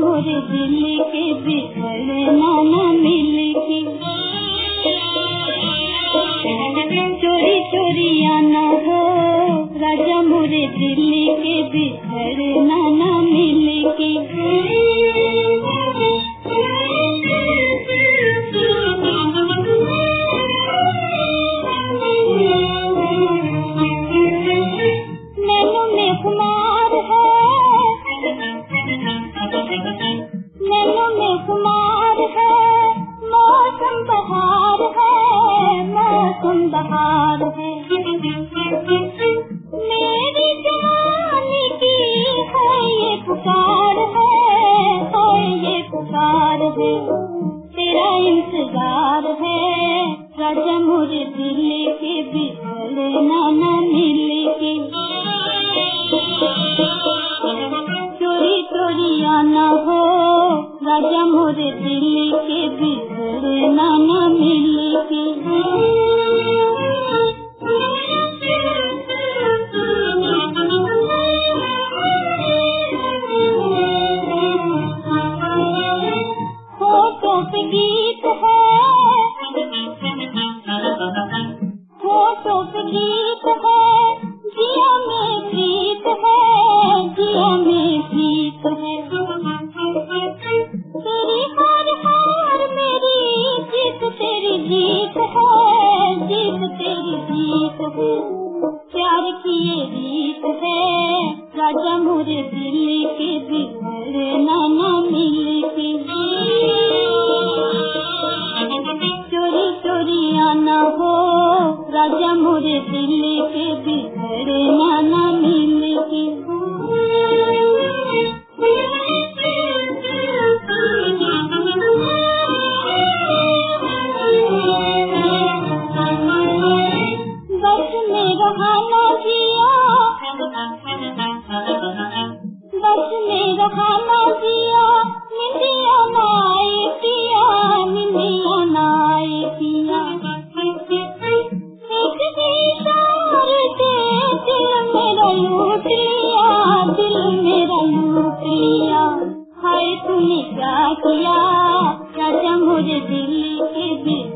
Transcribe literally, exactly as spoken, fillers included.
मोरे दिल के बिछड़ना न मिलके। चोरी चोरी आना हो राजा मोरे दिल के बिछड़ना न मिलके। नैनों में खुमार है, नैनों में खुमार है, मौसम बहार है, मौसम बहार है। मेरी जवानी की है ये पुकार है, है ये पुकार है। तेरा इंतजार है राजा मोरे दिल के बिछड़ना न मिलके। चोरी चोरी आना हो राजा मोरे दिल के बिछड़ना न मिलके। होठों पे गीत है, होठों पे गीत है, जिया में प्रीत है, जिया में प्रीत है। तेरी हार हार मेरी जीत तेरी जीत है, जीत तेरी जीत है। प्यार की ये रीत है राजा मोरे दिल के बिछड़ना न मिलके। चोरी चोरी आना हो राजा मोरे दिल के बिछड़ना न मिलके। बस में रहा ना जिया, बस में रहा ना जिया, निंदिया ना आए पिया, निंदिया ना आए पिया। एक इशारे से दिल मेरा लूट लिया, दिल मेरा लूट लिया। हाय तूने क्या किया राजा मोरे दिल के बिछड़ना